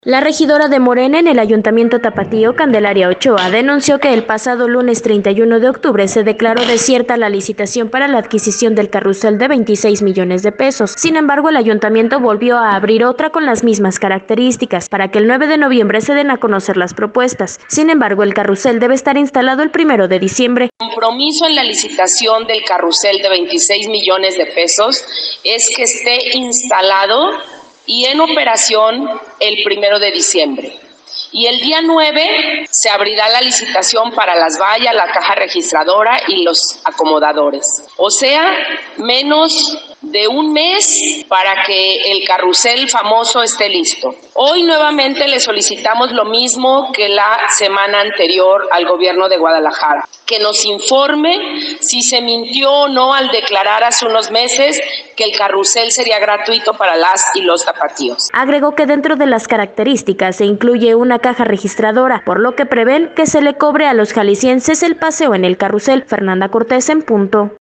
La regidora de Morena en el Ayuntamiento Tapatío, Candelaria Ochoa, denunció que el pasado lunes 31 de octubre se declaró desierta la licitación para la adquisición del carrusel de 26 millones de pesos. Sin embargo, el ayuntamiento volvió a abrir otra con las mismas características para que el 9 de noviembre se den a conocer las propuestas. Sin embargo, el carrusel debe estar instalado el 1 de diciembre. El compromiso en la licitación del carrusel de 26 millones de pesos es que esté instalado y en operación el 1 de diciembre. Y el día 9 se abrirá la licitación para las vallas, la caja registradora y los acomodadores. O sea, menos de un mes para que el carrusel famoso esté listo. Hoy nuevamente le solicitamos lo mismo que la semana anterior al gobierno de Guadalajara, que nos informe si se mintió o no al declarar hace unos meses que el carrusel sería gratuito para las y los tapatíos. Agregó que dentro de las características se incluye una caja registradora, por lo que prevén que se le cobre a los jaliscienses el paseo en el carrusel. Fernanda Cortés en punto.